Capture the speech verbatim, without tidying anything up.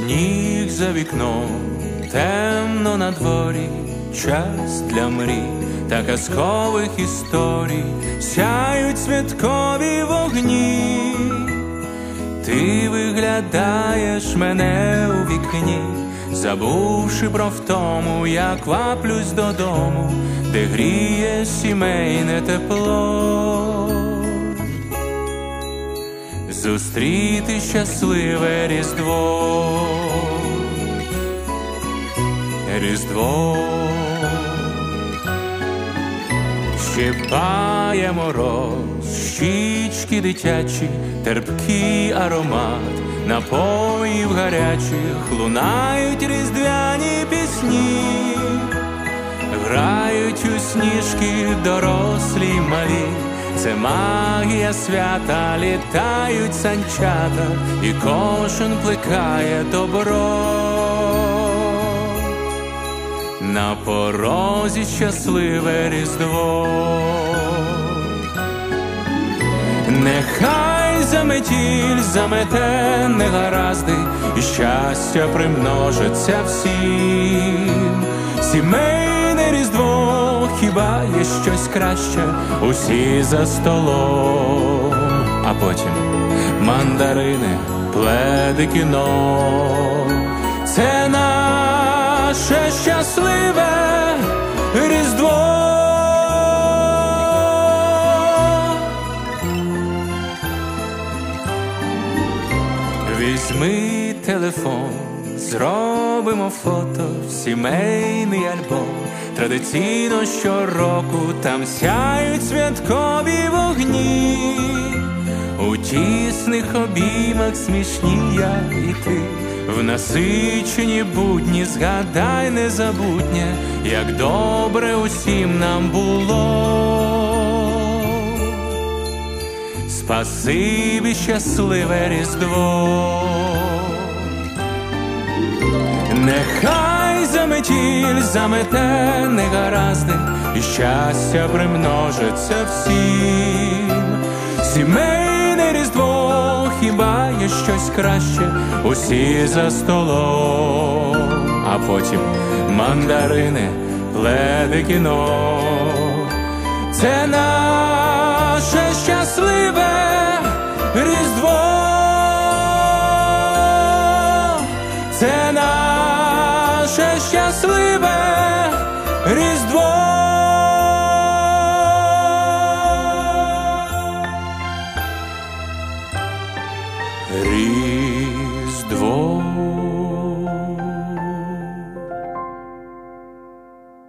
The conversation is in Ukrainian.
Сніг за вікном, темно на дворі, час для мрій та казкових історій, сяють святкові вогні. Ти виглядаєш мене у вікні, забувши про втому, я кваплюсь додому, де гріє сімейне тепло. Зустріти щасливе Різдво, Різдво. Щипає мороз, щічки дитячі, терпкий аромат напоїв гарячих, лунають різдвяні пісні, грають у сніжки дорослі й малі. Це магія свята, літають санчата, і кожен плекає добро. На порозі щасливе Різдво. Нехай заметіль замете негаразди, і щастя примножиться всім. Сімейне Різдво, хіба є щось краще? Усі за столом, а потім мандарини, пледи, кіно. Це наше щасливе Різдво. Візьми телефон, зробимо фото, сімейний альбом. Традиційно щороку там сяють святкові вогні. У тісних обіймах смішні я і ти, в насичені будні згадай незабутнє, як добре усім нам було. Спасибі, щасливе Різдво. Нехай заметіль замете негаразди, і щастя примножиться всім. Сімейне Різдво, хіба є щось краще? Усі за столом, а потім мандарини, пледи, кіно. Це наше щасливе Різдво. Це наше щасливе Різдво. Різдво.